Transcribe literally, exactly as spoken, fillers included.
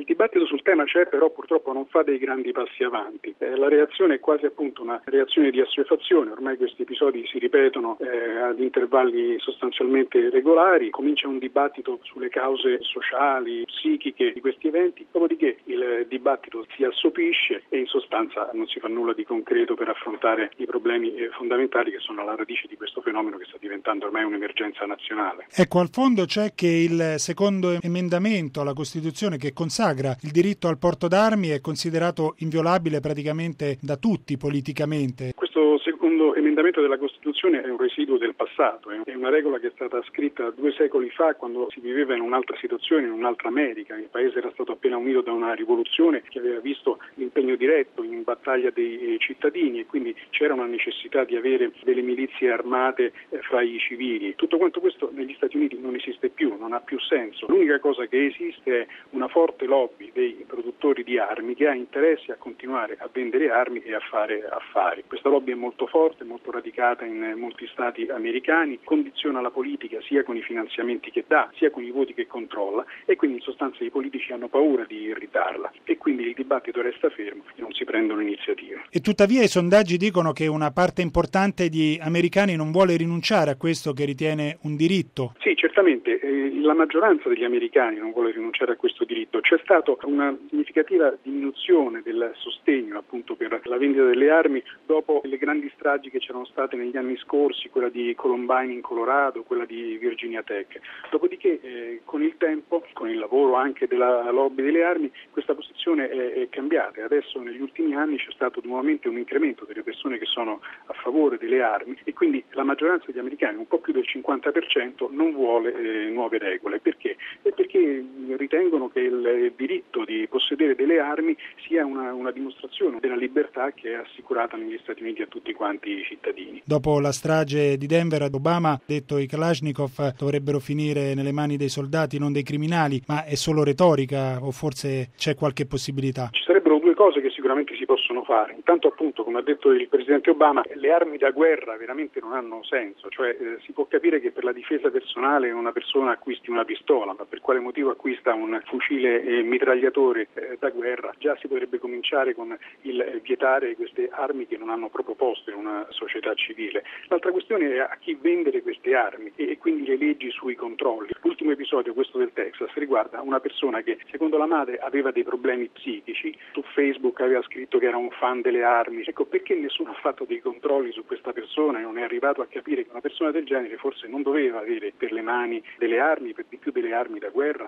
Il dibattito sul tema c'è, però purtroppo non fa dei grandi passi avanti. Eh, la reazione è quasi appunto una reazione di assuefazione, ormai questi episodi si ripetono eh, ad intervalli sostanzialmente regolari, comincia un dibattito sulle cause sociali, psichiche di questi eventi, dopodiché il dibattito si assopisce e in sostanza non si fa nulla di concreto per affrontare i problemi eh, fondamentali che sono alla radice di questo fenomeno che sta diventando ormai un'emergenza nazionale. Ecco, al fondo c'è che il secondo emendamento alla Costituzione che consagra il diritto al porto d'armi è considerato inviolabile praticamente da tutti politicamente. Questo secondo emendamento della Costituzione è un residuo del passato, è una regola che è stata scritta due secoli fa quando si viveva in un'altra situazione, in un'altra America. Il paese era stato appena unito da una rivoluzione che aveva visto l'impegno diretto in battaglia dei cittadini e quindi c'era una necessità di avere delle milizie armate fra i civili. Tutto quanto questo negli Stati Uniti non esiste più, non ha più senso. L'unica cosa che esiste è una forte lobby dei produttori di armi che ha interesse a continuare a vendere armi e a fare affari. Questa lobby è molto forte, molto radicata in molti stati americani, condiziona la politica sia con i finanziamenti che dà, sia con i voti che controlla e quindi in sostanza i politici hanno paura di irritarla e quindi il dibattito resta fermo e non si prendono iniziative. E tuttavia i sondaggi dicono che una parte importante di americani non vuole rinunciare a questo che ritiene un diritto. Sì, certamente eh, la maggioranza degli americani non vuole rinunciare a questo diritto. C'è stata una significativa diminuzione del sostegno appunto per la vendita delle armi dopo le grandi stragi che c'erano state negli anni scorsi, quella di Columbine in Colorado, quella di Virginia Tech. Dopodiché eh, con il tempo, con il lavoro anche della lobby delle armi, questa posizione è, è cambiata e adesso negli ultimi anni c'è stato nuovamente un incremento delle persone che sono a favore delle armi e quindi la maggioranza degli americani, un po' più del cinquanta per cento, non vuole eh, nuove regole. Perché? E perché ritengono che il diritto di possedere delle armi sia una, una dimostrazione della libertà che è assicurata negli Stati Uniti a tutti quanti i cittadini. Dopo la strage di Denver, Obama ha detto che i Kalashnikov dovrebbero finire nelle mani dei soldati, non dei criminali, ma è solo retorica o forse c'è qualche possibilità? Ci sarebbero due cose che sicuramente si possono fare. Intanto appunto, come ha detto il Presidente Obama, le armi da guerra veramente non hanno senso, cioè eh, si può capire che per la difesa personale una persona acquisti una pistola, ma per quale motivo acquista un fucile eh, mitragliatore eh, da guerra? Già si potrebbe cominciare con il eh, vietare queste armi che non hanno proprio posto in una società civile. L'altra questione è a chi vendere queste armi e, e quindi le leggi sui controlli. L'ultimo episodio, questo del Texas, riguarda una persona che secondo la madre aveva dei problemi psichici, su Facebook aveva scritto che era un fan delle armi. Ecco, perché nessuno ha fatto dei controlli su questa persona e non è arrivato a capire che una persona del genere forse non doveva avere per le mani delle armi, per di più delle armi da guerra?